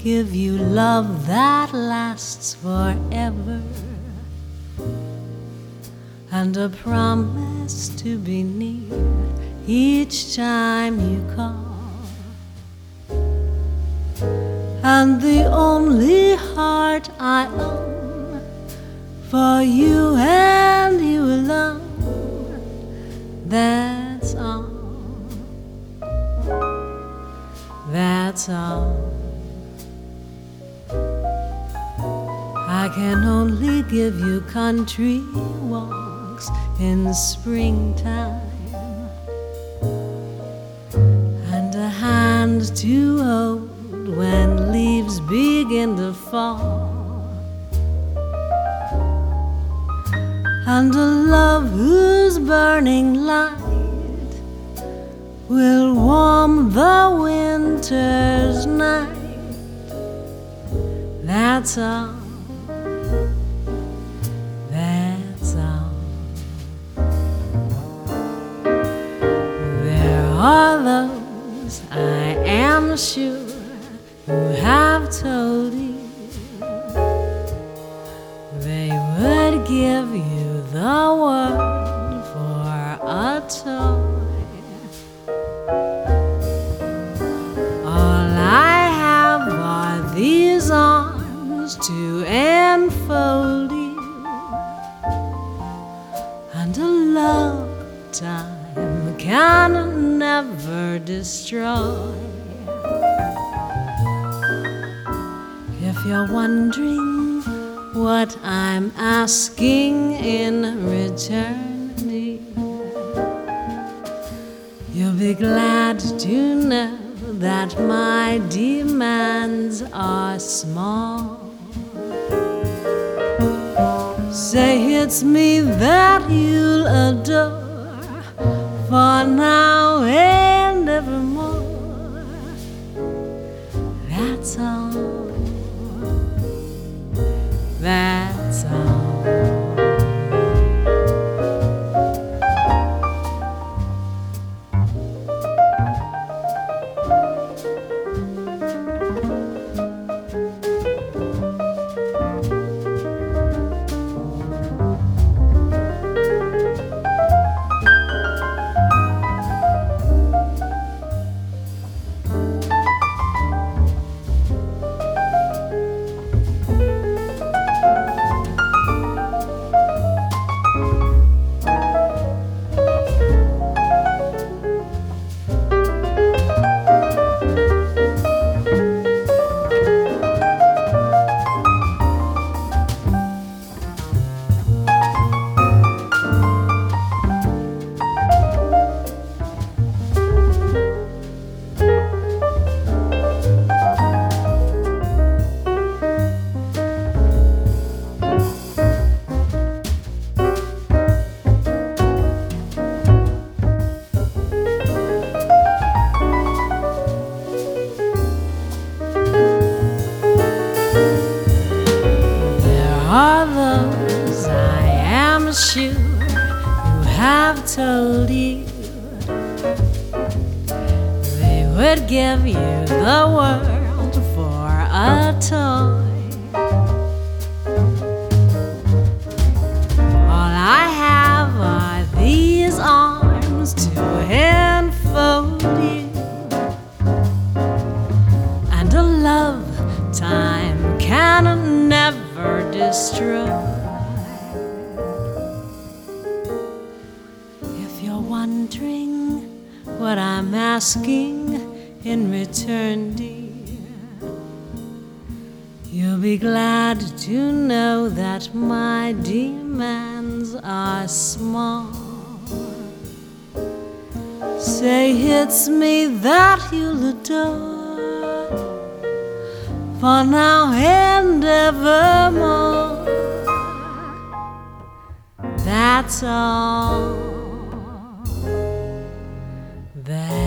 give you love that lasts forever, and a promise to be near each time you call. And the only heart I own for you and you alone, that's all. That's all. I can only give you country walks in springtime, and a hand to hold when leaves begin to fall, and a love whose burning light will warm the winter's night. That's all. That's all. There are those, I am sure, who have told you they would give you the world for a toy. All I have are these arms to enfold you, and a love time can never destroy. If you're wondering what I'm asking in return, dear, you'll be glad to know that my demands are small. Say it's me that you'll adore for now and evermore. That's all. That's all. Are those, I am sure, who have told you they would give you the world for a toy. All I have are these arms to enfold you, and a love time can never destroy. If you're wondering what I'm asking in return, dear, you'll be glad to know that my demands are small. Say it's me that you'll adore for now and evermore. That's all. That's